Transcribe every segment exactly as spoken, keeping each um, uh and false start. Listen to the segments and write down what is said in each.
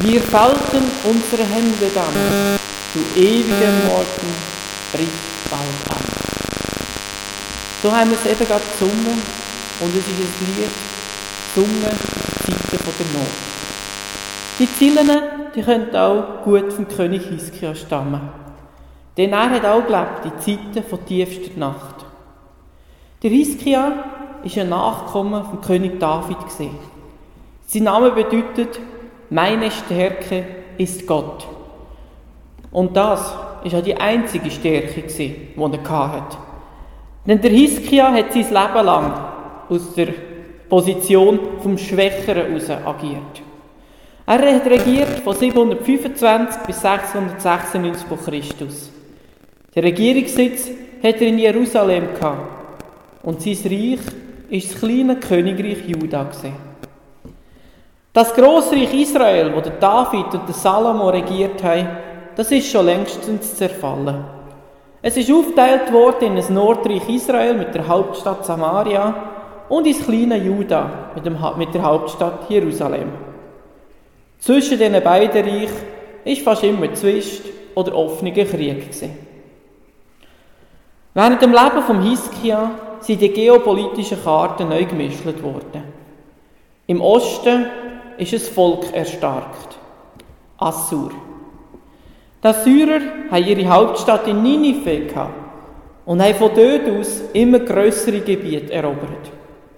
Wir falten unsere Hände dann, zu ewigen Morgen bricht bald an. So haben wir es eben gerade gesungen und es ist ein Lied, gesungen in den Zeiten der Not. Die Zeilen, die können auch gut vom König Hiskia stammen. Denn er hat auch gelebt in Zeiten von tiefster Nacht. Der Hiskia war ein Nachkommen vom König David. Sein Name bedeutet, meine Stärke ist Gott. Und das war auch die einzige Stärke, die er hatte. Denn der Hiskia hat sein Leben lang aus der Position vom Schwächeren heraus agiert. Er hat regiert von siebenhundertfünfundzwanzig bis sechshundertsechsundneunzig vor Christus. Der Regierungssitz hat er in Jerusalem gehabt. Und sein Reich war das kleine Königreich Juda. Das Grossreich Israel, wo der David und der Salomo regiert haben, das ist schon längstens zerfallen. Es ist aufgeteilt worden in ein Nordreich Israel mit der Hauptstadt Samaria und ins kleine Juda mit, dem, mit der Hauptstadt Jerusalem. Zwischen diesen beiden Reichen war fast immer Zwist oder offener Krieg. Während dem Leben von Hiskia sind die geopolitischen Karten neu gemischt worden. Im Osten ist ein Volk erstarkt, Assur. Die Assyrer haben ihre Hauptstadt in Ninive gehabt und haben von dort aus immer grössere Gebiete erobert.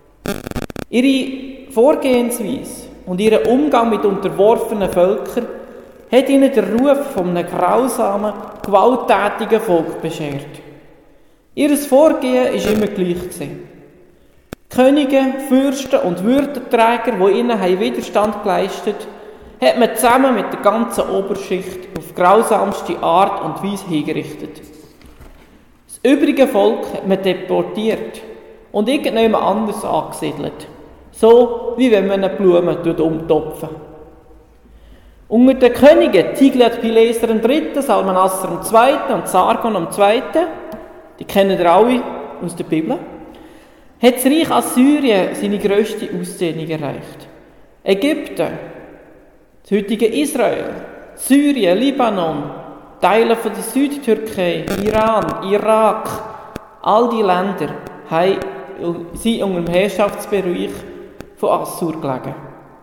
Ihre Vorgehensweise und ihr Umgang mit unterworfenen Völkern hat ihnen den Ruf von einem grausamen, gewalttätigen Volk beschert. Ihr Vorgehen war immer gleich. Könige, Fürsten und Würdenträger, die ihnen Widerstand geleistet haben, hat man zusammen mit der ganzen Oberschicht auf grausamste Art und Weise hingerichtet. Das übrige Volk hat man deportiert und irgendjemand anders angesiedelt. So, wie wenn man eine Blume umtopfen. Unter den Königen Tiglat-Pileser der Dritte, Salmanasser der Zweite und Sargon der Zweite, die kennen ihr alle aus der Bibel, hat das Reich Assyrien seine grösste Ausdehnung erreicht. Ägypten, das heutige Israel, Syrien, Libanon, Teile von der Südtürkei, Iran, Irak, all diese Länder sind unter dem Herrschaftsbereich von Assur gelegen.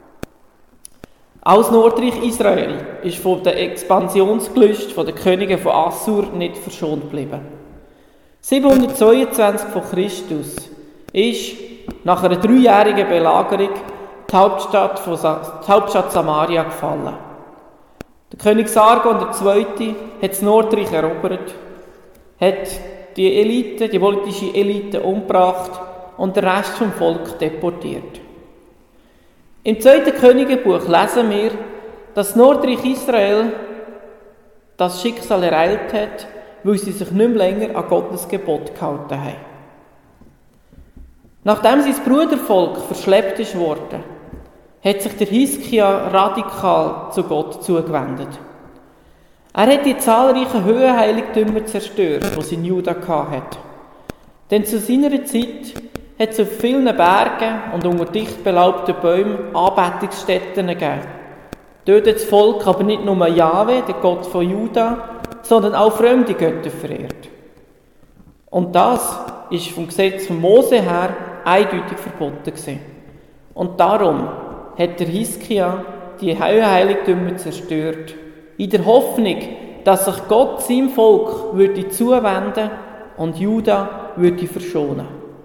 Auch das Nordreich Israel ist von der Expansionsgelüste der Könige von Assur nicht verschont geblieben. siebenhundertzweiundzwanzig vor Christus ist nach einer dreijährigen Belagerung die Hauptstadt, von Sa- die Hauptstadt Samaria gefallen. Der König Sargon der Zweite hat das Nordreich erobert, hat die Elite, die politische Elite umgebracht und den Rest vom Volk deportiert. Im zweiten Königebuch lesen wir, dass das Nordreich Israel das Schicksal ereilt hat, weil sie sich nicht mehr länger an Gottes Gebot gehalten haben. Nachdem sein Brudervolk verschleppt ist worden, hat sich der Hiskia radikal zu Gott zugewendet. Er hat die zahlreichen Höhenheiligtümer zerstört, die es in Juda hatte. Denn zu seiner Zeit hat es auf vielen Bergen und unter dicht belaubten Bäumen Anbetungsstätten gegeben. Dort hat das Volk aber nicht nur Jahwe, den Gott von Juda, sondern auch fremde Götter verehrt. Und das ist vom Gesetz von Mose her eindeutig verboten gewesen. Und darum hat der Hiskia die Heiligtümer zerstört, in der Hoffnung, dass sich Gott seinem Volk würde zuwenden und Juda würde verschonen.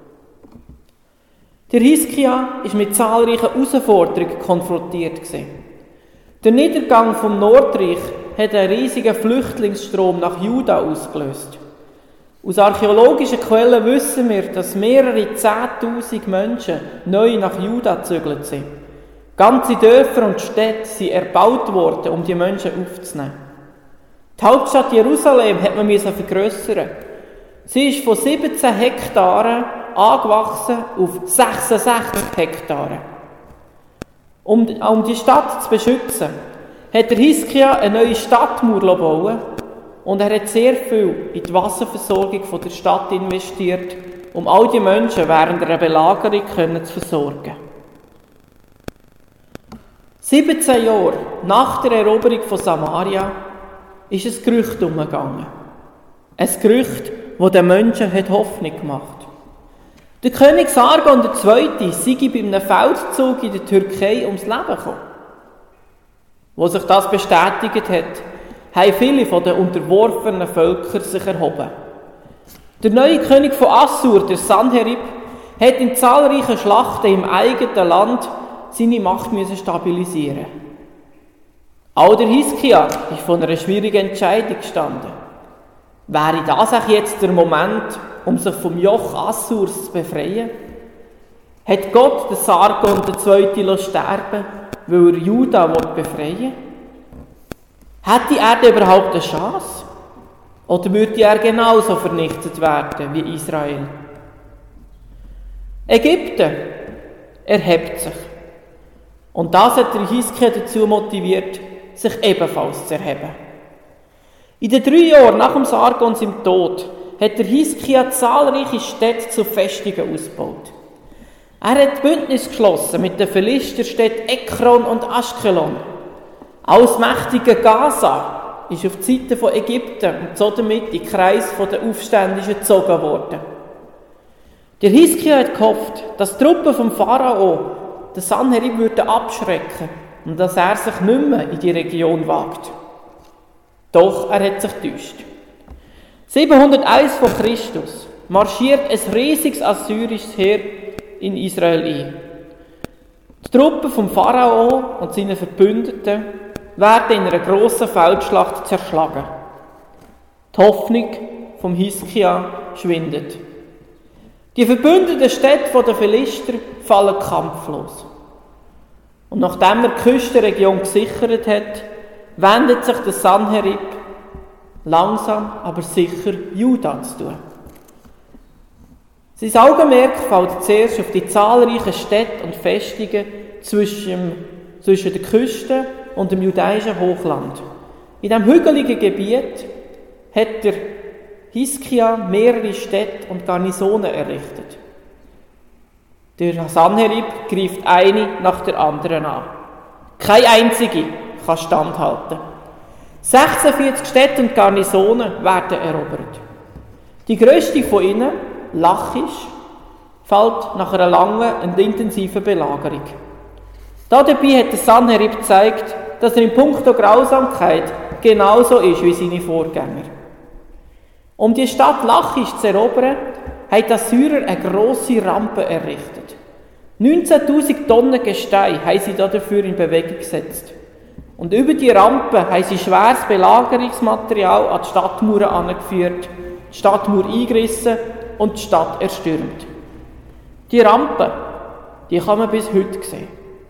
Der Hiskia ist mit zahlreichen Herausforderungen konfrontiert gewesen. Der Niedergang vom Nordreich hat einen riesigen Flüchtlingsstrom nach Juda ausgelöst. Aus archäologischen Quellen wissen wir, dass mehrere zehntausend Menschen neu nach Juda gezügelt sind. Ganze Dörfer und Städte sind erbaut worden, um die Menschen aufzunehmen. Die Hauptstadt Jerusalem hat man vergrössern. Sie ist von siebzehn Hektaren angewachsen auf sechsundsechzig Hektaren. Um, um die Stadt zu beschützen, hat der Hiskia eine neue Stadtmauer bauen und er hat sehr viel in die Wasserversorgung der Stadt investiert, um all die Menschen während einer Belagerung zu versorgen. siebzehn Jahre nach der Eroberung von Samaria ist ein Gerücht umgegangen. Ein Gerücht, das den Menschen Hoffnung gemacht hat. Der König Sargon der Zweite sei bei einem Feldzug in der Türkei ums Leben gekommen. Wo sich das bestätigt hat, haben viele von den unterworfenen Völkern sich erhoben. Der neue König von Assur, der Sanherib, hat in zahlreichen Schlachten im eigenen Land seine Macht stabilisieren. Auch der Hiskia ist vor einer schwierigen Entscheidung gestanden. Wäre das auch jetzt der Moment, um sich vom Joch Assurs zu befreien? Hat Gott den Sargon der Zweite sterben, weil er Juda befreien will? Hätte er denn überhaupt eine Chance? Oder würde er genauso vernichtet werden wie Israel? Ägypten erhebt sich. Und das hat der Hiskia dazu motiviert, sich ebenfalls zu erheben. In den drei Jahren nach dem Sargon seinem Tod hat der Hiskia zahlreiche Städte zu Festungen ausgebaut. Er hat Bündnis geschlossen mit den Philisterstädten Ekron und Aschkelon. Auch das mächtige Gaza ist auf die Seite von Ägypten und so damit in den Kreis der Aufständischen gezogen worden. Der Hiskia hat gehofft, dass die Truppen vom Pharao den Sanherib würden abschrecken und dass er sich nicht mehr in die Region wagt. Doch er hat sich getäuscht. siebenhunderteins vor Christus marschiert ein riesiges assyrisches Heer in Israel ein. Die Truppen vom Pharao und seinen Verbündeten werden in einer grossen Feldschlacht zerschlagen. Die Hoffnung vom Hiskia schwindet. Die verbündeten Städte der Philister fallen kampflos. Und nachdem er die Küstenregion gesichert hat, wendet sich der Sanherib langsam, aber sicher Juda zu tun. Sein Augenmerk fällt zuerst auf die zahlreichen Städte und Festungen zwischen, zwischen der Küste und dem judäischen Hochland. In diesem hügeligen Gebiet hat der Hiskia mehrere Städte und Garnisonen errichtet. Der Sanherib greift eine nach der anderen an. Keine einzige kann standhalten. sechsundvierzig Städte und Garnisonen werden erobert. Die grösste von ihnen, Lachisch, fällt nach einer langen und intensiven Belagerung. Dabei hat der Sanherib gezeigt, dass er in puncto Grausamkeit genauso ist wie seine Vorgänger. Um die Stadt Lachisch zu erobern, haben die Assyrer eine grosse Rampe errichtet. neunzehntausend Tonnen Gestein haben sie dafür in Bewegung gesetzt. Und über die Rampe haben sie schweres Belagerungsmaterial an die Stadtmauern angeführt, die Stadtmauer eingerissen und die Stadt erstürmt. Die Rampe, die kann man bis heute sehen.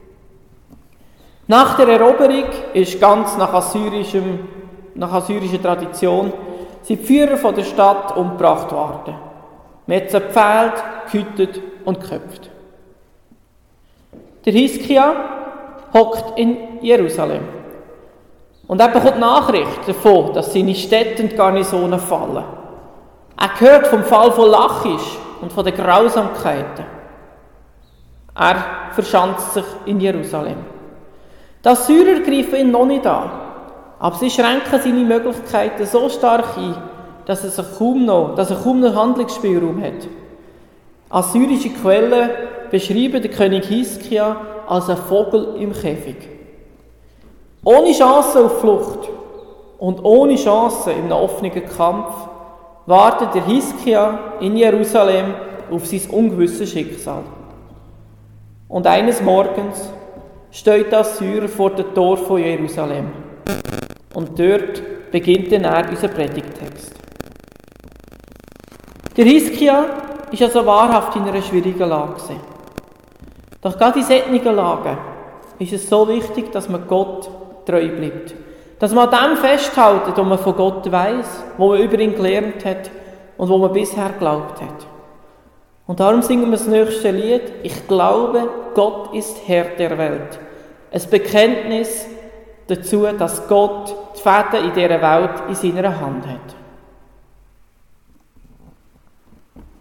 Nach der Eroberung ist ganz nach, assyrischem, nach assyrischer Tradition sind die Führer von der Stadt umgebracht worden. Man hat sie gepfählt, gehütet und geköpft. Der Hiskia hockt in Jerusalem. Und er bekommt Nachricht davon, dass seine Städte und Garnisonen fallen. Er hört vom Fall von Lachisch und von den Grausamkeiten. Er verschanzt sich in Jerusalem. Die Assyrer greifen ihn noch nicht an, aber sie schränken seine Möglichkeiten so stark ein, dass er, sich kaum noch, dass er kaum noch Handlungsspielraum hat. Assyrische Quellen beschreiben den König Hiskia als ein Vogel im Käfig. Ohne Chance auf Flucht und ohne Chance in einem offenen Kampf wartet der Hiskia in Jerusalem auf sein ungewisses Schicksal. Und eines Morgens steht der Assyrer vor dem Tor von Jerusalem. Und dort beginnt dann er unser Predigttext. Der Hiskia ist also wahrhaft in einer schwierigen Lage. Doch gerade in solchen Lagen ist es so wichtig, dass man Gott treu bleibt. Dass man an dem festhält, was man von Gott weiss, was man über ihn gelernt hat und wo man bisher geglaubt hat. Und darum singen wir das nächste Lied. Ich glaube, Gott ist Herr der Welt. Ein Bekenntnis dazu, dass Gott die Fäden in dieser Welt in seiner Hand hat.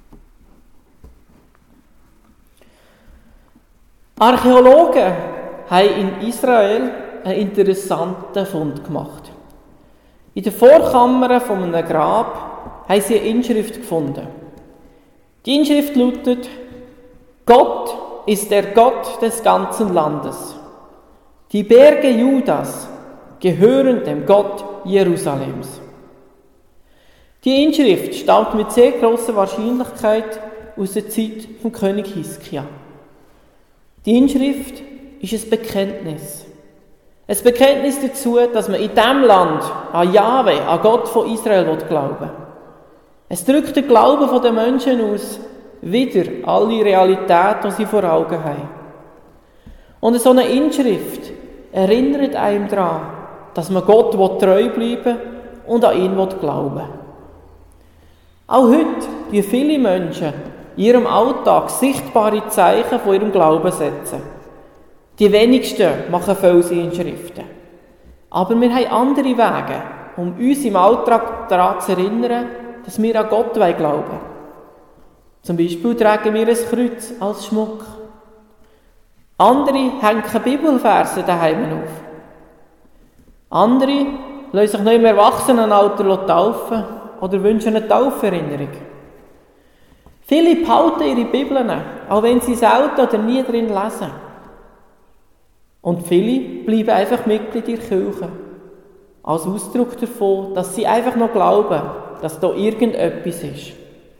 Archäologen haben in Israel einen interessanten Fund gemacht. In der Vorkammer von einem Grab haben sie eine Inschrift gefunden. Die Inschrift lautet: Gott ist der Gott des ganzen Landes. Die Berge Judas gehören dem Gott Jerusalems. Die Inschrift stammt mit sehr grosser Wahrscheinlichkeit aus der Zeit vom König Hiskia. Die Inschrift ist ein Bekenntnis. Ein Bekenntnis dazu, dass man in diesem Land an Jahwe, an Gott von Israel glauben will. Es drückt den Glauben der Menschen aus, wieder alle Realität, die sie vor Augen haben. Und so eine Inschrift erinnert einem daran, dass man Gott treu bleiben will und an ihn glauben will. Auch heute die viele Menschen in ihrem Alltag sichtbare Zeichen von ihrem Glauben setzen. Die wenigsten machen Felsinschriften. Aber wir haben andere Wege, um uns im Alltag daran zu erinnern, dass wir an Gott glauben wollen. Zum Beispiel tragen wir ein Kreuz als Schmuck. Andere hängen Bibelverse daheim auf. Andere lassen sich noch im Erwachsenenalter taufen oder wünschen eine Tauferinnerung. Viele behalten ihre Bibeln, auch wenn sie selten oder nie drin lesen. Und viele bleiben einfach Mitglied in der Kirche. Als Ausdruck davon, dass sie einfach noch glauben, dass da irgendetwas ist.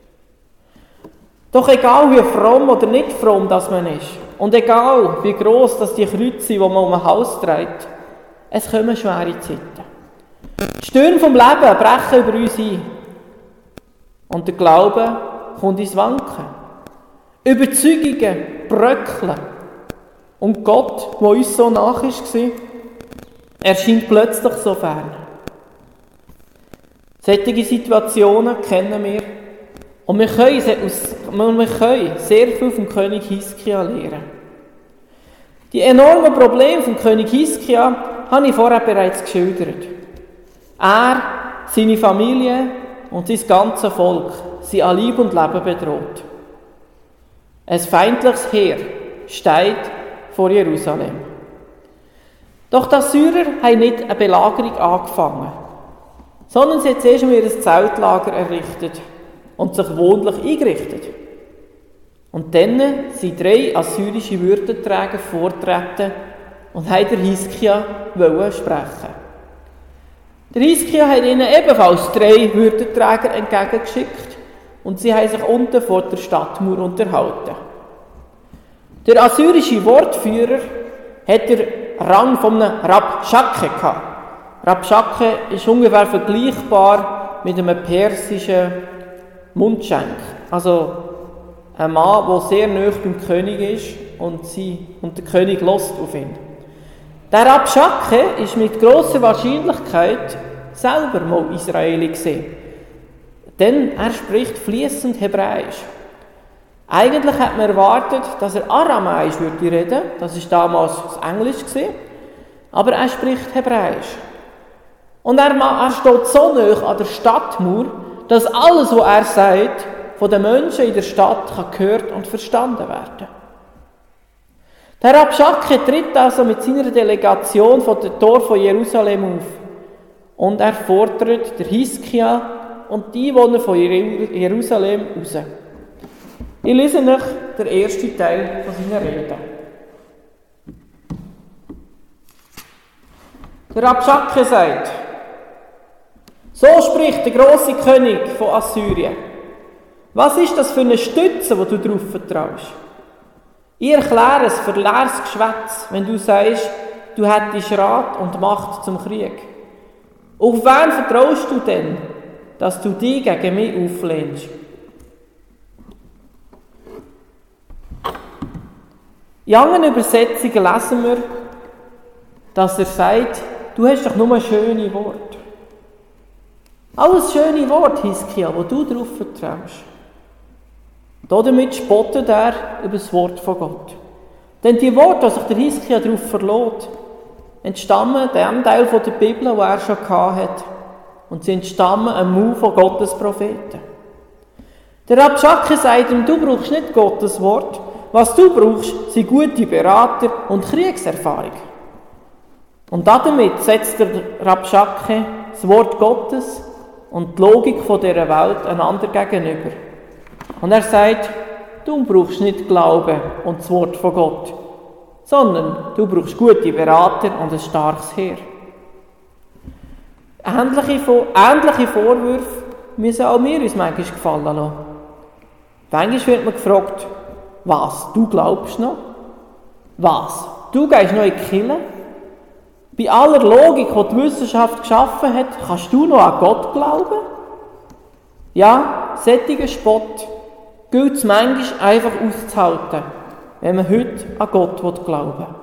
Doch egal wie fromm oder nicht fromm das man ist, und egal wie gross das die Kreuze sind, die man um ein Haus trägt, es kommen schwere Zeiten. Die Stürme vom Leben brechen über uns ein. Und der Glaube kommt ins Wanken. Überzeugungen bröckeln. Und Gott, der uns so nach war, erscheint plötzlich so fern. Solche Situationen kennen wir. Und wir können, wir können sehr viel vom König Hiskia lernen. Die enormen Probleme vom König Hiskia habe ich vorher bereits geschildert. Er, seine Familie und sein ganzes Volk sind an Leib und Leben bedroht. Ein feindliches Heer steht vor Jerusalem. Doch die Assyrer haben nicht eine Belagerung angefangen, sondern sie haben zuerst einmal ihr Zeltlager errichtet und sich wohnlich eingerichtet. Und dann sind drei assyrische Würdenträger vorgetreten und haben der Hiskia sprechen. Der Hiskia hat ihnen ebenfalls drei Würdenträger entgegengeschickt und sie haben sich unten vor der Stadtmauer unterhalten. Der assyrische Wortführer hat den Rang von einem Rabschake gehabt. Rabschake ist ungefähr vergleichbar mit einem persischen Mundschenk. Also ein Mann, der sehr nahe beim König ist und, sie, und der König hört auf ihn. Der Rabschake ist mit grosser Wahrscheinlichkeit selber mal Israeli gewesen. Denn er spricht fließend Hebräisch. Eigentlich hat man erwartet, dass er Aramäisch würde reden, das war damals das Englisch gewesen, aber er spricht Hebräisch. Und er, er steht so nahe an der Stadtmauer, dass alles, was er sagt, von den Menschen in der Stadt kann gehört und verstanden werden. Der Rabschake tritt also mit seiner Delegation von dem Tor von Jerusalem auf und er fordert der Hiskia und die Einwohner von Jerusalem raus. Ich lese euch den ersten Teil von seiner Rede. Der Rabschake sagt: So spricht der grosse König von Assyrien. Was ist das für eine Stütze, die du drauf vertraust? Ich erkläre es für leeres Geschwätz, wenn du sagst, du hättest Rat und Macht zum Krieg. Auf wen vertraust du denn, dass du dich gegen mich auflehnst? In anderen Übersetzungen lesen wir, dass er sagt, du hast doch nur schöne Worte. Alles schöne Worte, Hiskia, wo du darauf vertraust. Damit spottet er über das Wort von Gott. Denn die Worte, die sich der Hiskia darauf verlässt, entstammen dem Teil der Bibel, den er schon hatte. Und sie entstammen einem Mund von Gottes Propheten. Der Rabschake sagt ihm, du brauchst nicht Gottes Wort, Was du brauchst, sind gute Berater und Kriegserfahrung. Und damit setzt der Rabschake das Wort Gottes und die Logik dieser Welt einander gegenüber. Und er sagt, du brauchst nicht Glauben und das Wort von Gott, sondern du brauchst gute Berater und ein starkes Heer. Ähnliche, ähnliche Vorwürfe müssen auch wir uns manchmal gefallen lassen. Manchmal wird man gefragt, was, du glaubst noch? Was, du gehst noch in die Kirche? Bei aller Logik, die die Wissenschaft geschaffen hat, kannst du noch an Gott glauben? Ja, solchen Spott gilt es manchmal einfach auszuhalten, wenn man heute an Gott glauben will.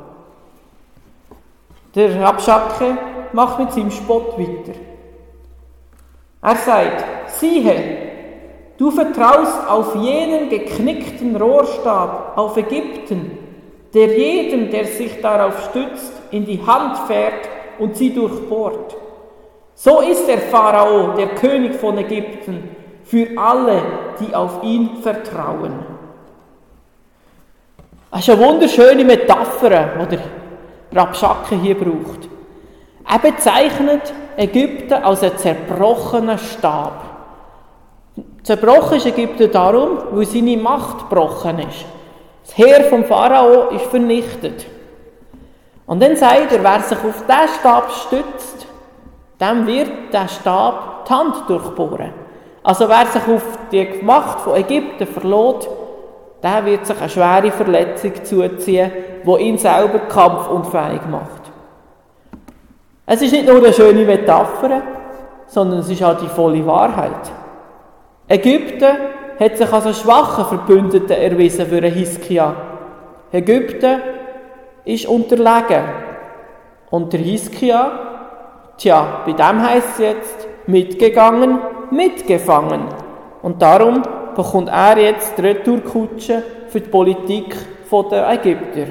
Der Rabschake macht mit seinem Spott weiter. Er sagt, siehe, du vertraust auf jenen geknickten Rohrstab, auf Ägypten, der jedem, der sich darauf stützt, in die Hand fährt und sie durchbohrt. So ist der Pharao, der König von Ägypten, für alle, die auf ihn vertrauen. Das ist eine wunderschöne Metapher, die der Rabschake hier braucht. Er bezeichnet Ägypten als einen zerbrochenen Stab. Zerbrochen ist Ägypten darum, weil seine Macht gebrochen ist. Das Heer vom Pharao ist vernichtet. Und dann sagt er, wer sich auf diesen Stab stützt, dem wird der Stab die Hand durchbohren. Also wer sich auf die Macht von Ägypten verlässt, der wird sich eine schwere Verletzung zuziehen, die ihn selber kampfunfähig macht. Es ist nicht nur eine schöne Metapher, sondern es ist auch die volle Wahrheit. Ägypten hat sich als einen schwachen Verbündeten erwiesen für Hiskia. Ägypten ist unterlegen. Und der Hiskia, tja, bei dem heisst es jetzt, mitgegangen, mitgefangen. Und darum bekommt er jetzt die Retourkutsche für die Politik der Ägypter.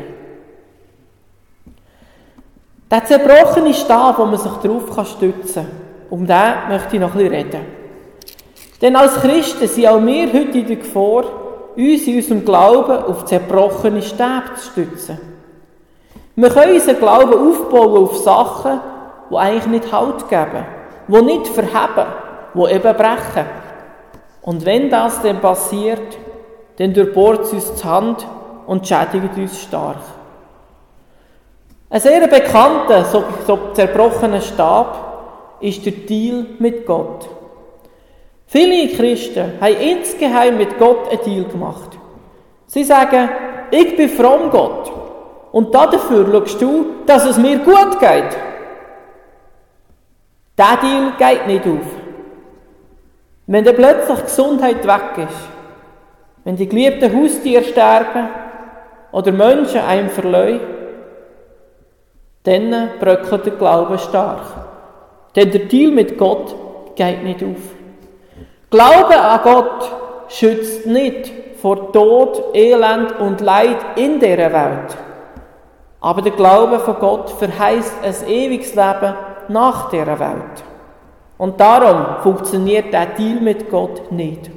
Der zerbrochene Stab, wo man sich darauf stützen kann, um den möchte ich noch ein bisschen reden. Denn als Christen sind auch wir heute in der Gefahr, uns in unserem Glauben auf zerbrochene Stäbe zu stützen. Wir können unseren Glauben aufbauen auf Sachen, die eigentlich nicht Halt geben, die nicht verheben, die eben brechen. Und wenn das dann passiert, dann durchbohrt es uns die Hand und schädigt uns stark. Ein sehr bekannter, so, so zerbrochener Stab ist der Deal mit Gott. Viele Christen haben insgeheim mit Gott einen Deal gemacht. Sie sagen, ich bin fromm Gott und dafür schaust du, dass es mir gut geht. Dieser Deal geht nicht auf. Wenn dann plötzlich Gesundheit weg ist, wenn die geliebten Haustiere sterben oder Menschen einem verlassen, dann bröckelt der Glaube stark. Denn der Deal mit Gott geht nicht auf. Glaube an Gott schützt nicht vor Tod, Elend und Leid in dieser Welt. Aber der Glaube von Gott verheißt ein ewiges Leben nach dieser Welt. Und darum funktioniert der Deal mit Gott nicht.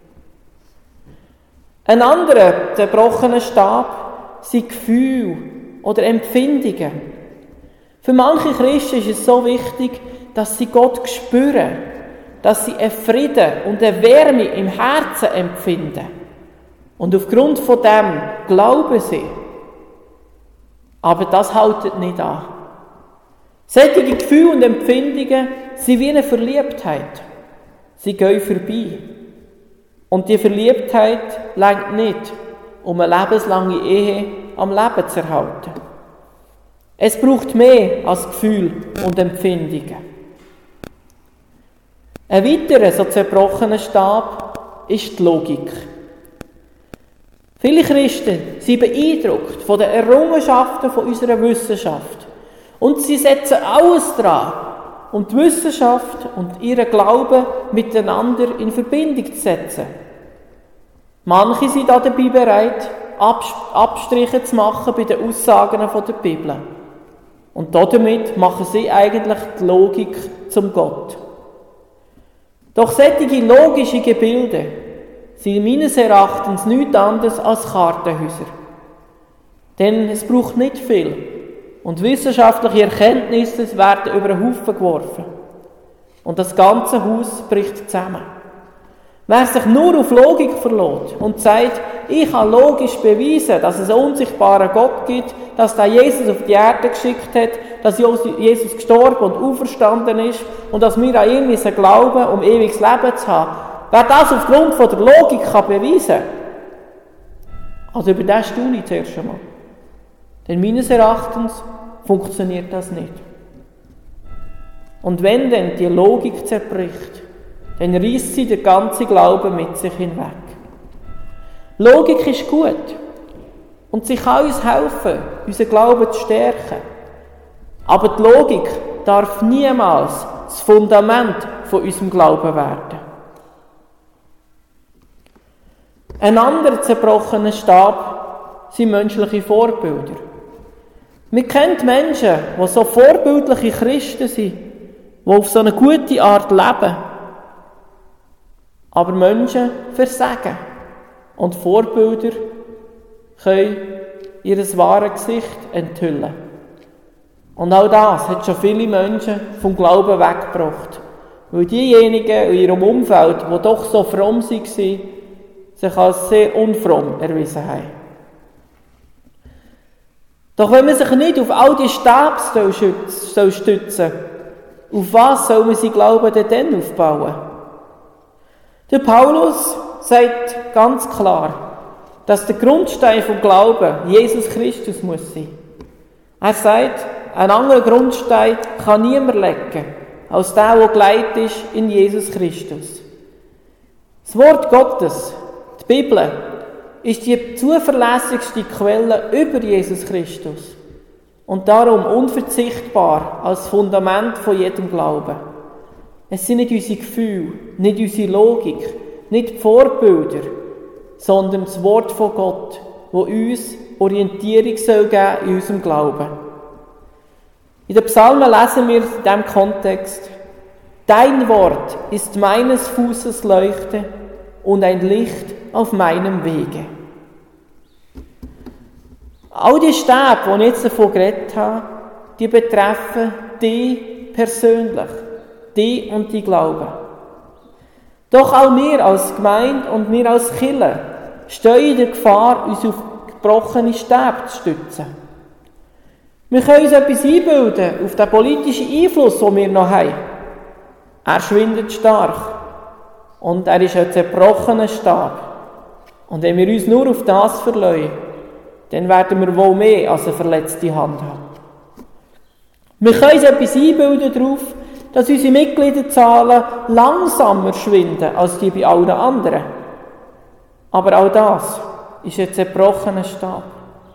Ein anderer zerbrochener Stab sind Gefühle oder Empfindungen. Für manche Christen ist es so wichtig, dass sie Gott spüren, dass sie einen Frieden und eine Wärme im Herzen empfinden. Und aufgrund von dem glauben sie. Aber das haltet nicht an. Solche Gefühle und Empfindungen sind wie eine Verliebtheit. Sie gehen vorbei. Und die Verliebtheit reicht nicht, um eine lebenslange Ehe am Leben zu erhalten. Es braucht mehr als Gefühl und Empfindungen. Ein weiterer so zerbrochener Stab ist die Logik. Viele Christen sind beeindruckt von den Errungenschaften von unserer Wissenschaft. Und sie setzen alles daran, um die Wissenschaft und ihren Glauben miteinander in Verbindung zu setzen. Manche sind dabei bereit, Abstriche zu machen bei den Aussagen der Bibel. Und damit machen sie eigentlich die Logik zum Gott. Doch solche logische Gebilde sind meines Erachtens nichts anderes als Kartenhäuser. Denn es braucht nicht viel und wissenschaftliche Erkenntnisse werden über den Haufen geworfen. Und das ganze Haus bricht zusammen. Wer sich nur auf Logik verlässt und sagt, ich kann logisch beweisen, dass es einen unsichtbaren Gott gibt, dass der Jesus auf die Erde geschickt hat, dass Jesus gestorben und auferstanden ist und dass wir an ihn müssen glauben, um ewiges Leben zu haben. Wer das aufgrund von der Logik kann beweisen kann, also über das staune ich zuerst einmal. Denn meines Erachtens funktioniert das nicht. Und wenn dann die Logik zerbricht, dann reißt sie den ganzen Glauben mit sich hinweg. Logik ist gut und sie kann uns helfen, unseren Glauben zu stärken. Aber die Logik darf niemals das Fundament von unserem Glauben werden. Ein anderer zerbrochener Stab sind menschliche Vorbilder. Wir kennen Menschen, die so vorbildliche Christen sind, die auf so eine gute Art leben. Aber Menschen versagen. Und Vorbilder können ihr wahres Gesicht enthüllen. Und auch das hat schon viele Menschen vom Glauben weggebracht. Weil diejenigen in ihrem Umfeld, die doch so fromm waren, sich als sehr unfromm erwiesen haben. Doch wenn man sich nicht auf all die Stäbe stützen soll, auf was soll man sein Glauben denn dann aufbauen? Der Paulus sagt ganz klar, dass der Grundstein vom Glauben Jesus Christus muss sein. Er sagt, ein anderer Grundstein kann niemand legen, als der, der geleitet ist in Jesus Christus. Das Wort Gottes, die Bibel, ist die zuverlässigste Quelle über Jesus Christus und darum unverzichtbar als Fundament von jedem Glauben. Es sind nicht unsere Gefühle, nicht unsere Logik, nicht die Vorbilder, sondern das Wort von Gott, das uns Orientierung soll geben in unserem Glauben. In den Psalmen lesen wir in diesem Kontext: Dein Wort ist meines Fußes Leuchte und ein Licht auf meinem Wege. All die Stäbe, die ich jetzt davon geredet habe, die betreffen dich persönlich, dich und die Glauben. Doch auch wir als Gemeinde und wir als Kirche stehen in der Gefahr, uns auf gebrochene Stäbe zu stützen. Wir können uns etwas einbilden auf den politischen Einfluss, den wir noch haben. Er schwindet stark und er ist ein zerbrochener Stab. Und wenn wir uns nur auf das verlassen, dann werden wir wohl mehr als eine verletzte Hand haben. Wir können uns etwas einbilden darauf, dass unsere Mitgliederzahlen langsamer schwinden als die bei allen anderen. Aber auch das ist ein zerbrochener Stab.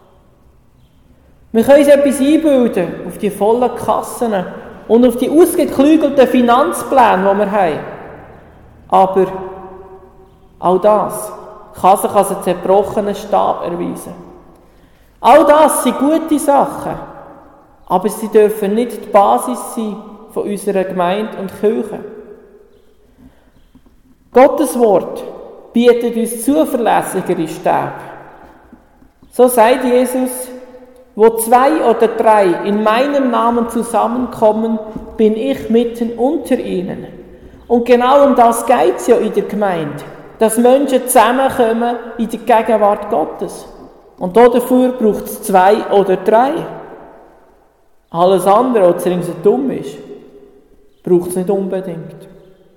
Wir können uns etwas einbilden auf die vollen Kassen und auf die ausgeklügelten Finanzpläne, die wir haben. Aber auch das kann sich als ein zerbrochener Stab erweisen. All das sind gute Sachen, aber sie dürfen nicht die Basis sein von unserer Gemeinde und Kirche. Gottes Wort bietet uns zuverlässigere Stäbe. So sagt Jesus: Wo zwei oder drei in meinem Namen zusammenkommen, bin ich mitten unter ihnen. Und genau um das geht es ja in der Gemeinde, dass Menschen zusammenkommen in der Gegenwart Gottes. Und dafür braucht es zwei oder drei. Alles andere, was ringsherum dumm ist, braucht es nicht unbedingt.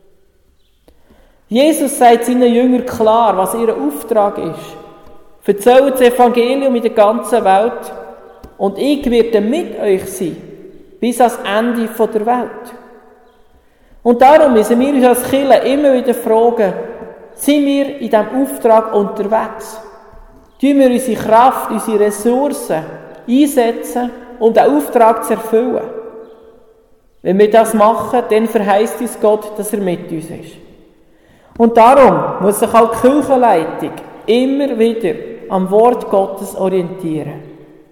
Jesus sagt seinen Jüngern klar, was ihr Auftrag ist. Erzählt das Evangelium in der ganzen Welt und ich werde mit euch sein, bis ans Ende der Welt. Und darum müssen wir uns als Kirche immer wieder fragen, sind wir in diesem Auftrag unterwegs? Tun wir unsere Kraft, unsere Ressourcen einsetzen, um den Auftrag zu erfüllen? Wenn wir das machen, dann verheißt uns Gott, dass er mit uns ist. Und darum muss sich auch die Kirchenleitung immer wieder am Wort Gottes orientieren.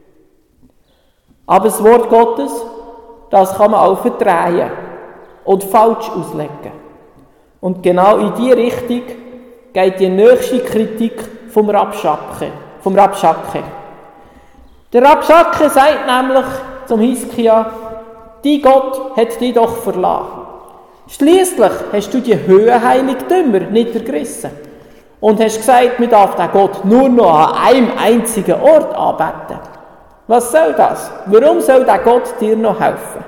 Aber das Wort Gottes, das kann man auch verdrehen und falsch auslegen. Und genau in die Richtung geht die nächste Kritik vom Rabschakeh. Vom Rabschakeh. Der Rabschakeh sagt nämlich zum Hiskia, dein Gott hat dich doch verlassen. Schliesslich hast du die Höhenheiligtümer niedergerissen und hast gesagt, man darf den Gott nur noch an einem einzigen Ort anbeten. Was soll das? Warum soll der Gott dir noch helfen?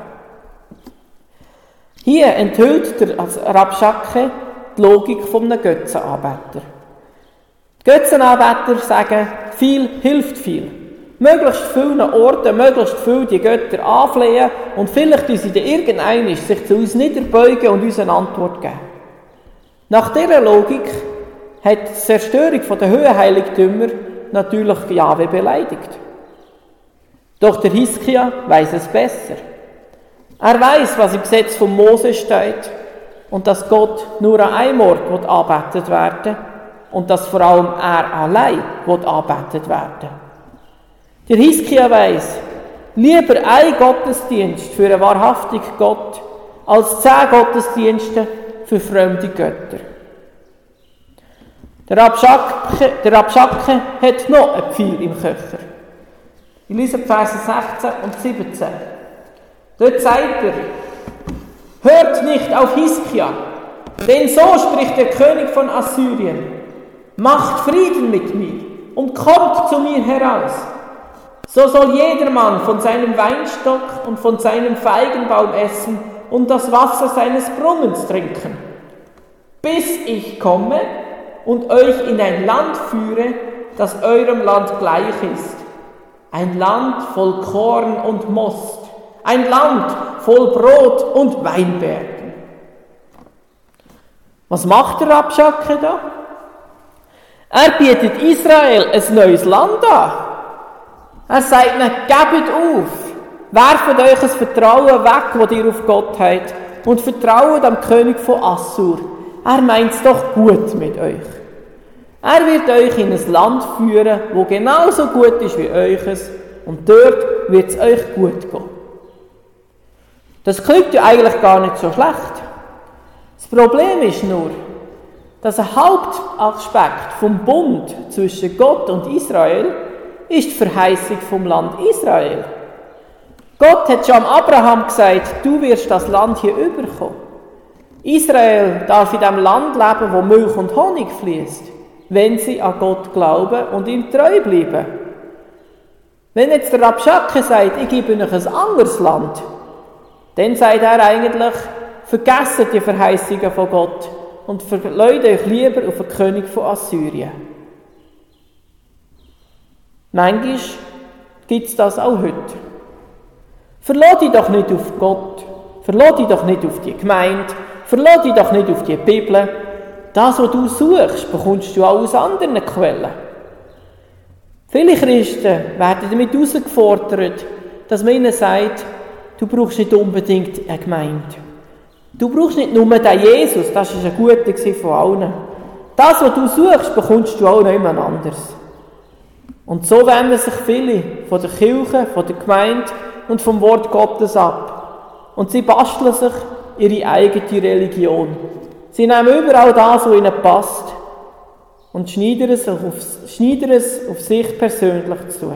Hier enthüllt der Rabschakeh die Logik eines Götzenanbeter. Die Götzenanbeter sagen, viel hilft viel. Möglichst vielen Orten, möglichst viel die Götter anflehen und vielleicht tun sie dann irgendeinmal sich zu uns niederbeugen und uns eine Antwort geben. Nach dieser Logik hat die Zerstörung der Höhenheiligtümer natürlich Jahwe beleidigt. Doch der Hiskia weiss es besser. Er weiss, was im Gesetz von Mose steht und dass Gott nur an einem Ort angebetet werden will und dass vor allem er allein angebetet werden will. Der Hiskia weiss, lieber ein Gottesdienst für einen wahrhaftigen Gott als zehn Gottesdienste für fremde Götter. Der Rabschakeh, der Rabschakeh hat noch ein Pfeil im Köcher. Ich lese die Verse sechzehn und siebzehn. Dort sagt er, hört nicht auf Hiskia, denn so spricht der König von Assyrien. Macht Frieden mit mir und kommt zu mir heraus. So soll jedermann von seinem Weinstock und von seinem Feigenbaum essen und das Wasser seines Brunnens trinken, bis ich komme und euch in ein Land führe, das eurem Land gleich ist. Ein Land voll Korn und Most, ein Land voll Brot und Weinbergen. Was macht der Rabschakeh da? Er bietet Israel ein neues Land an. Er sagt ihnen, gebt auf, werft euch ein Vertrauen weg, das ihr auf Gott habt, und vertraut am König von Assur. Er meint es doch gut mit euch. Er wird euch in ein Land führen, das genauso gut ist wie euches, und dort wird es euch gut gehen. Das klingt ja eigentlich gar nicht so schlecht. Das Problem ist nur, dass ein Hauptaspekt vom Bund zwischen Gott und Israel ist die Verheißung vom Land Israel. Gott hat schon Abraham gesagt, du wirst das Land hier überkommen. Israel darf in dem Land leben, wo Milch und Honig fließt, wenn sie an Gott glauben und ihm treu bleiben. Wenn jetzt der Rabschakeh sagt, ich gebe euch ein anderes Land, dann sagt er eigentlich, vergesst die Verheißungen von Gott und verlasst euch lieber auf den König von Assyrien. Manchmal gibt es das auch heute. Verlass dich doch nicht auf Gott, verlass dich doch nicht auf die Gemeinde, verlass dich doch nicht auf die Bibel. Das, was du suchst, bekommst du auch aus anderen Quellen. Viele Christen werden damit herausgefordert, dass man ihnen sagt, du brauchst nicht unbedingt eine Gemeinde. Du brauchst nicht nur den Jesus, das war ein guter von allen. Das, was du suchst, bekommst du auch noch jemand anderes. Und so wenden sich viele von der Kirche, von der Gemeinde und vom Wort Gottes ab. Und sie basteln sich ihre eigene Religion. Sie nehmen überall das, was ihnen passt, und schneidern es auf, schneidern es auf sich persönlich zu.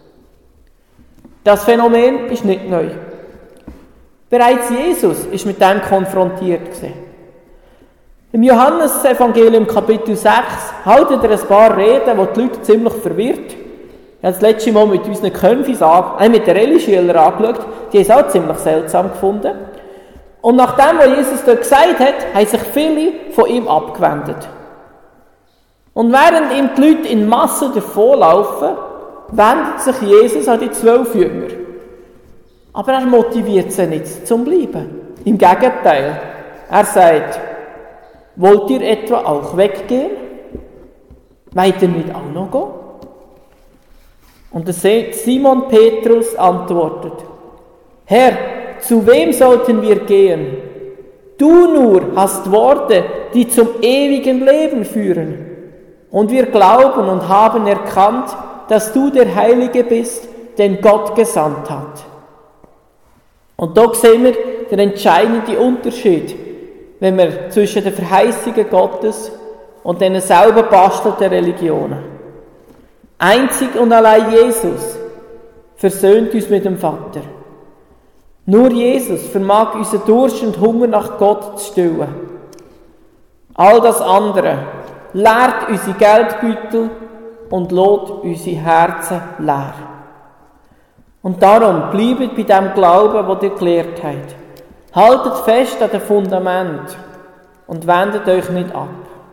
Das Phänomen ist nicht neu. Bereits Jesus ist mit dem konfrontiert gewesen. Im Johannes-Evangelium Kapitel sechs haltet er ein paar Reden, die die Leute ziemlich verwirrt. Ich habe das letzte Mal mit unseren Konfis, äh, mit den Rallye-Schülern angeschaut, die haben es auch ziemlich seltsam gefunden. Und nachdem, was Jesus dort gesagt hat, haben sich viele von ihm abgewendet. Und während ihm die Leute in Massen davonlaufen, wendet sich Jesus an die zwölf Jünger. Aber er motiviert sie nicht zum Bleiben. Im Gegenteil, er sagt, wollt ihr etwa auch weggehen? Wollt ihr nicht auch noch gehen? Und der Simon Petrus antwortet, Herr, zu wem sollten wir gehen? Du nur hast Worte, die zum ewigen Leben führen. Und wir glauben und haben erkannt, dass du der Heilige bist, den Gott gesandt hat. Und da sehen wir den entscheidenden Unterschied, wenn wir zwischen den Verheißungen Gottes und diesen selber bastelten Religionen. Einzig und allein Jesus versöhnt uns mit dem Vater. Nur Jesus vermag unseren Durst und Hunger nach Gott zu stillen. All das andere leert unsere Geldbeutel und lässt unsere Herzen leer. Und darum bleibt bei dem Glauben, den ihr gelehrt habt. Haltet fest an dem Fundament und wendet euch nicht ab.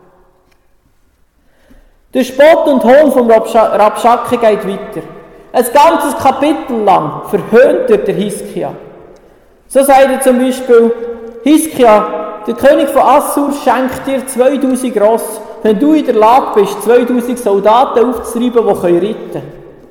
Der Spott und Hohn vom Rabschake geht weiter. Ein ganzes Kapitel lang verhöhnt er der Hiskia. So sagt er zum Beispiel, Hiskia, der König von Assur schenkt dir zweitausend Ross, wenn du in der Lage bist, zweitausend Soldaten aufzutreiben, die reiten können.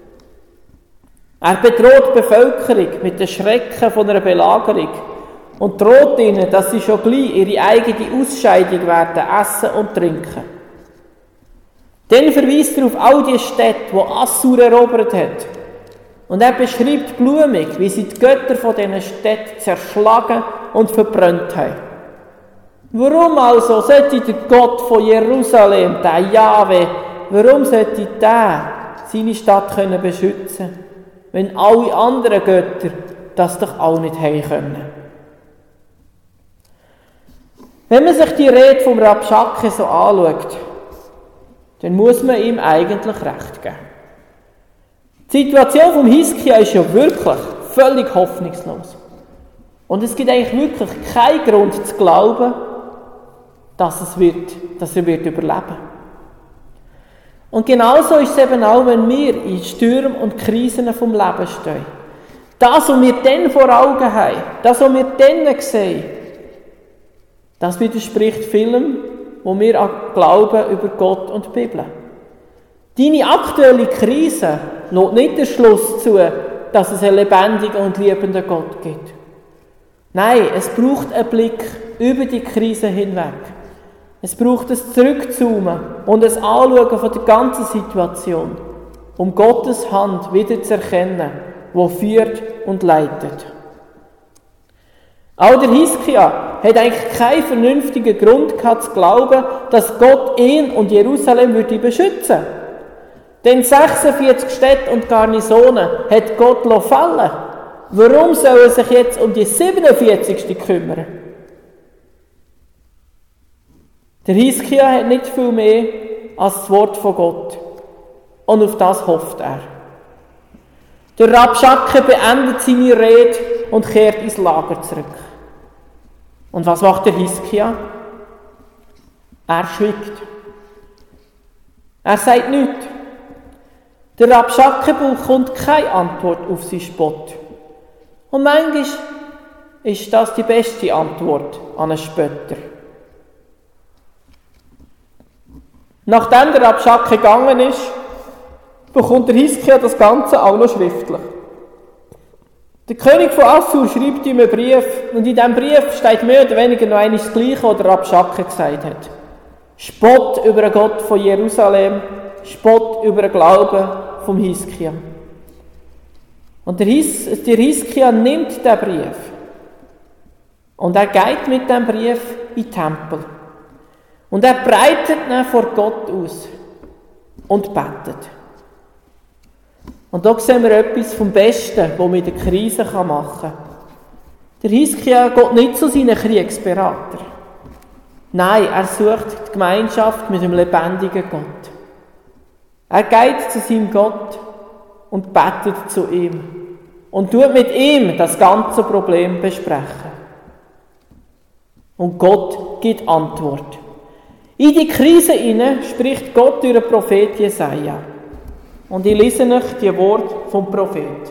Er bedroht die Bevölkerung mit den Schrecken von einer Belagerung und droht ihnen, dass sie schon gleich ihre eigene Ausscheidung werden essen und trinken. Dann verweist er auf all die Städte, die Assur erobert hat. Und er beschreibt blumig, wie sie die Götter von diesen Städten zerschlagen und verbrannt haben. Warum also sollte der Gott von Jerusalem, der Jahwe, warum sollte der seine Stadt können beschützen, wenn alle anderen Götter das doch auch nicht haben können? Wenn man sich die Rede vom Rabschake so anschaut, dann muss man ihm eigentlich recht geben. Die Situation vom Hiskia ist ja wirklich völlig hoffnungslos. Und es gibt eigentlich wirklich keinen Grund zu glauben, dass, es wird, dass er wird überleben. Und genauso ist es eben auch, wenn wir in Stürmen und Krisen vom Leben stehen. Das, was wir dann vor Augen haben, das, was wir dann sehen, das widerspricht vielem, wo wir an glauben über Gott und die Bibel. Deine aktuelle Krise lässt nicht den Schluss zu, dass es einen lebendigen und liebenden Gott gibt. Nein, es braucht einen Blick über die Krise hinweg. Es braucht ein Zurückzoomen und ein Anschauen von der ganzen Situation, um Gottes Hand wieder zu erkennen, die führt und leitet. Auch der Hiskia hat eigentlich keinen vernünftigen Grund gehabt zu glauben, dass Gott ihn und Jerusalem würde beschützen. Denn sechsundvierzig Städte und Garnisonen hat Gott fallen. Warum soll er sich jetzt um die siebenundvierzigste kümmern? Der Hiskia hat nicht viel mehr als das Wort von Gott. Und auf das hofft er. Der Rabschake beendet seine Rede und kehrt ins Lager zurück. Und was macht der Hiskia? Er schweigt. Er sagt nichts. Der Rabschake bekommt keine Antwort auf seinen Spott. Und manchmal ist das die beste Antwort an einen Spötter. Nachdem der Rabschake gegangen ist, bekommt der Hiskia das Ganze auch noch schriftlich. Der König von Assur schreibt ihm einen Brief, und in diesem Brief steht mehr oder weniger noch einmal das Gleiche, was der Rabschake gesagt hat. Spott über den Gott von Jerusalem, Spott über den Glauben vom Hiskia. Und der, His, der Hiskia nimmt den Brief und er geht mit dem Brief in den Tempel. Und er breitet ihn vor Gott aus und betet. Und da sehen wir etwas vom Besten, was man in der Krise machen kann. Der Hiskia geht nicht zu seinen Kriegsberater. Nein, er sucht die Gemeinschaft mit dem lebendigen Gott. Er geht zu seinem Gott und betet zu ihm und tut mit ihm das ganze Problem besprechen. Und Gott gibt Antwort. In die Krise hinein spricht Gott durch den Prophet Jesaja. Und ich lese euch die Worte vom Prophet.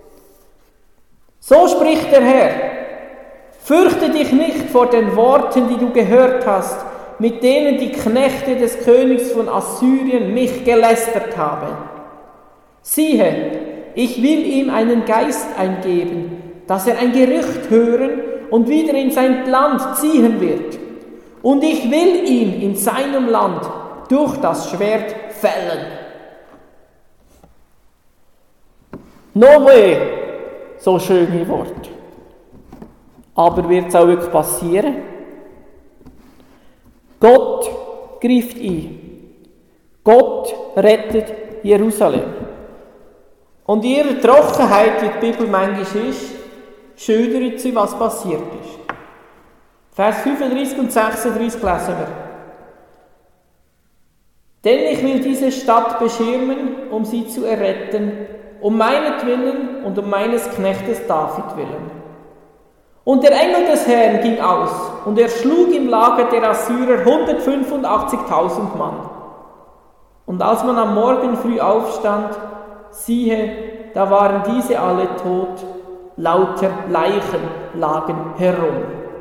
So spricht der Herr: Fürchte dich nicht vor den Worten, die du gehört hast, mit denen die Knechte des Königs von Assyrien mich gelästert haben. Siehe, ich will ihm einen Geist eingeben, dass er ein Gerücht hören und wieder in sein Land ziehen wird. Und ich will ihn in seinem Land durch das Schwert fällen. Noch mehr so schöne Worte. Aber wird es auch wirklich passieren? Gott greift ein. Gott rettet Jerusalem. Und in ihrer Trockenheit, wie die Bibel manchmal ist, schildert sie, was passiert ist. Vers fünfunddreißig und sechsunddreißig lesen wir. Denn ich will diese Stadt beschirmen, um sie zu erretten, um meinetwillen und um meines Knechtes David willen. Und der Engel des Herrn ging aus, und er schlug im Lager der Assyrer hundertfünfundachtzigtausend Mann. Und als man am Morgen früh aufstand, siehe, da waren diese alle tot, lauter Leichen lagen herum.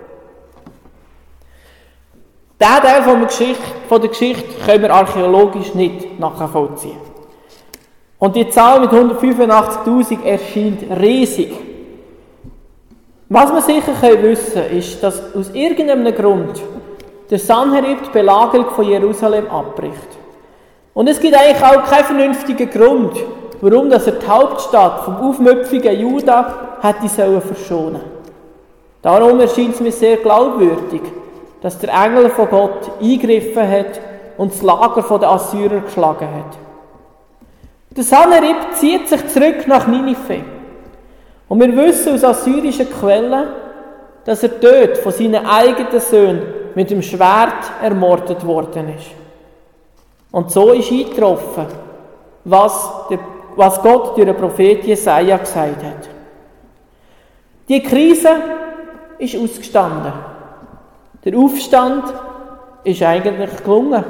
Diesen Teil von der Geschichte, von der Geschichte können wir archäologisch nicht nachvollziehen. Und die Zahl mit hundertfünfundachtzigtausend erscheint riesig. Was wir sicher wissen können, ist, dass aus irgendeinem Grund der Sanherib die Belagerung von Jerusalem abbricht. Und es gibt eigentlich auch keinen vernünftigen Grund, warum dass er die Hauptstadt vom aufmüpfigen Juda hätte sollen verschonen. Darum erscheint es mir sehr glaubwürdig, dass der Engel von Gott eingegriffen hat und das Lager der Assyrer geschlagen hat. Der Sanherib zieht sich zurück nach Ninive. Und wir wissen aus assyrischen Quellen, dass er dort von seinen eigenen Söhnen mit dem Schwert ermordet worden ist. Und so ist eingetroffen, was, der, was Gott durch den Prophet Jesaja gesagt hat. Die Krise ist ausgestanden. Der Aufstand ist eigentlich gelungen.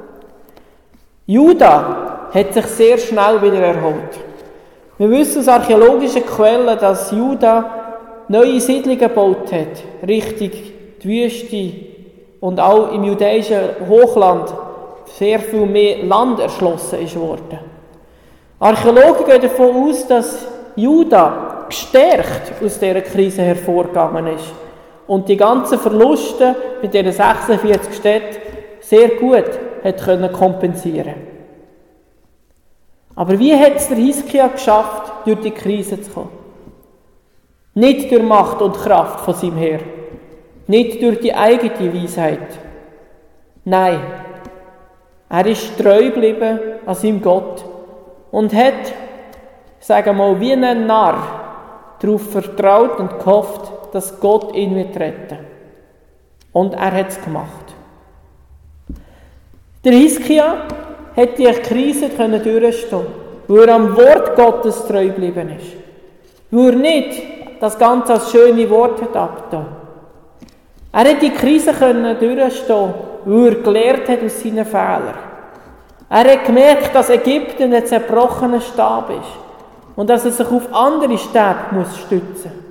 Juda hat sich sehr schnell wieder erholt. Wir wissen aus archäologischen Quellen, dass Juda neue Siedlungen gebaut hat, Richtung die Wüste und auch im judäischen Hochland sehr viel mehr Land erschlossen ist worden. Archäologen gehen davon aus, dass Juda gestärkt aus dieser Krise hervorgegangen ist und die ganzen Verluste mit diesen sechsundvierzig Städten sehr gut hat können kompensieren. Aber wie hat es der Hiskia geschafft, durch die Krise zu kommen? Nicht durch Macht und Kraft von seinem Heer, nicht durch die eigene Weisheit. Nein, er ist treu geblieben an seinem Gott und hat, sagen wir mal, wie ein Narr darauf vertraut und gehofft, dass Gott ihn wird retten. Und er hat es gemacht. Der Hiskia hat die Krise durchstehen, weil er am Wort Gottes treu geblieben ist. Weil er nicht das Ganze als schöne Wort hat abgetan. Er hat die Krise durchstehen, weil er gelernt hat aus seinen Fehlern. Er hat gemerkt, dass Ägypten ein zerbrochener Stab ist und dass er sich auf andere Stäbe muss stützen muss.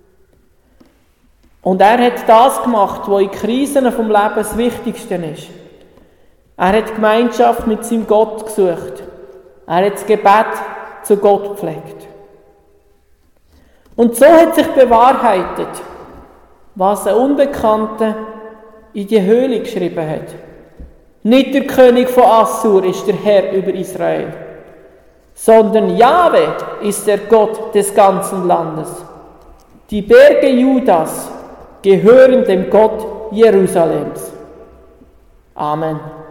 Und er hat das gemacht, was in Krisen vom Leben das Wichtigste ist. Er hat Gemeinschaft mit seinem Gott gesucht. Er hat das Gebet zu Gott gepflegt. Und so hat sich bewahrheitet, was ein Unbekannter in die Höhle geschrieben hat. Nicht der König von Assur ist der Herr über Israel, sondern Jahwe ist der Gott des ganzen Landes. Die Berge Judas gehören dem Gott Jerusalems. Amen.